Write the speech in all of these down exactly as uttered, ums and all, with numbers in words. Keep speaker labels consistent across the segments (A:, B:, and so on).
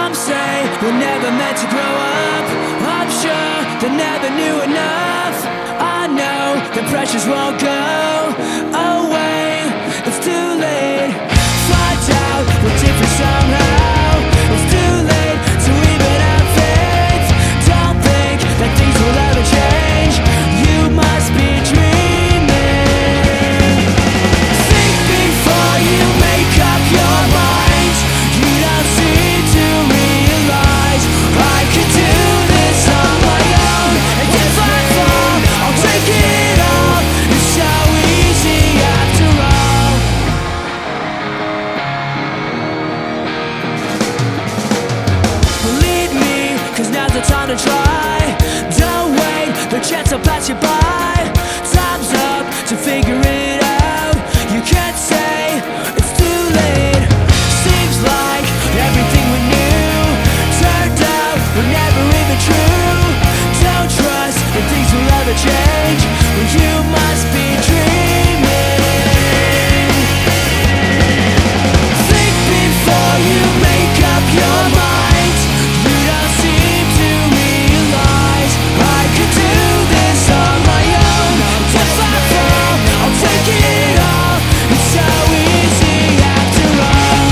A: Some say we're never meant to grow up. I'm sure they never knew enough. I know the pressures won't go away. It's too late. Find out we're different somehow. It's too late to even have faith. Don't think that things will ever change. You must be dreaming. Think before you make up your mind. You don't seem to realize I could do this on my own. And if I fall, I'll take it all. It's so easy after all. Believe me, cause now's the time to try. Don't wait, the chance will pass you by. Time's up to figure it out. You can't say it's too late. Seems like everything we knew turned out were never even true. Don't trust that things will ever change. Well, you must be dreaming. Think before you make up your mind. You don't seem to realize I could do this on my own. If I fall, I'll take it all. It's so easy after all.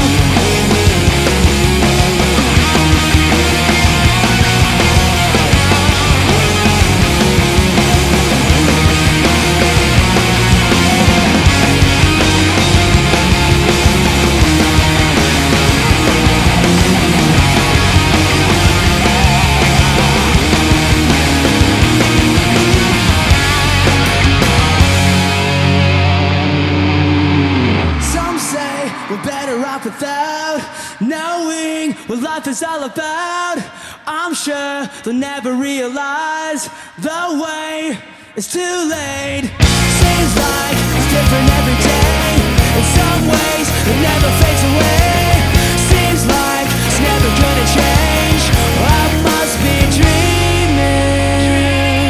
A: Some say we're better off without knowing what life is all about. I'm sure they'll never realize the way it's too late. Seems like it's different every day. In some ways, it never fades away. Seems like it's never gonna change. I must be dreaming.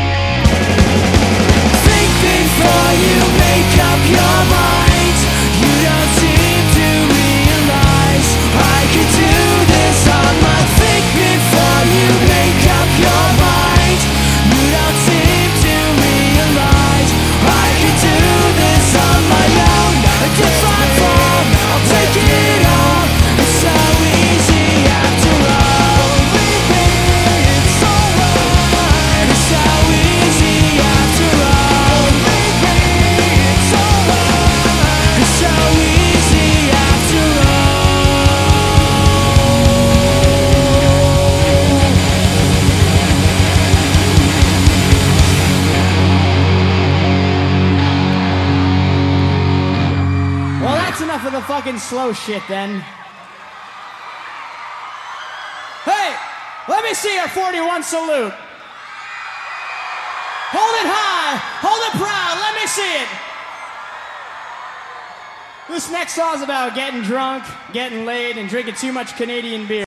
A: Think before you make up your mind. You don't seem to realize I could do this on my. Think before you make up your mind. You don't seem to realize I could do this on my own. And if I fall, I'll take it all. It's so easy after all. It's alright. It's so easy after all. It's alright. It's so easy after
B: Well, that's enough of the fucking slow shit then. Hey, let me see your forty-one salute. Hold it high, hold it proud, let me see it. This next song's about getting drunk, getting laid, and drinking too much Canadian beer.